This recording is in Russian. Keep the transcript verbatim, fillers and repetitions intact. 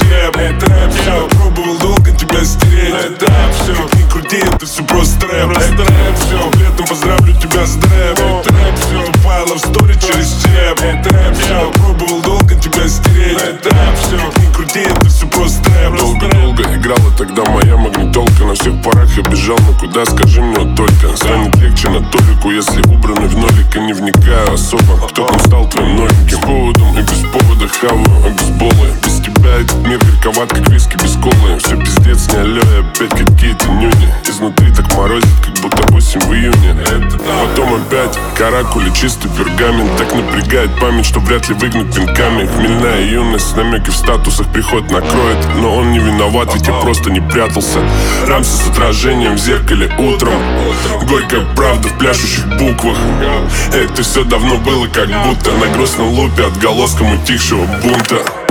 тем. Это рэп, все, пробовал долго тебя стереть. Это рэп, все, как ни крути, это все просто рэп. Это рэп, все, летом поздравлю тебя с дрэп. Это рэп, все, тупая love story через чеп. Это рэп, все, пробовал долго тебя стереть. Это рэп, все, как ни крути, это все просто рэп. Долго-долго играла тогда моя магнитолка. На всех парах я бежал, но куда, скажи мне вот только. Станет легче на толику, если убраны в нолик. И не вникаю особо, кто там стал твоим новеньким. С поводом и без повода хаваю обезболы. Без тебя этот мир горьковат, как виски без колы. Все пиздец, не алё, и опять какие-то нюни. Изнутри так морозит, как будто осень в июне. Потом опять каракули, чистый пергамент. Так напрягает память, что вряд ли выгнуть пинками. Хмельная юность, намеки в статусах приход накроет. Но он не виноват, ведь я просто не прятался. Рамсы с отражением в зеркале утром. Горькая правда в пляшущих буквах. Это все давно было как будто на грустном лупе отголоском утихшего бунта.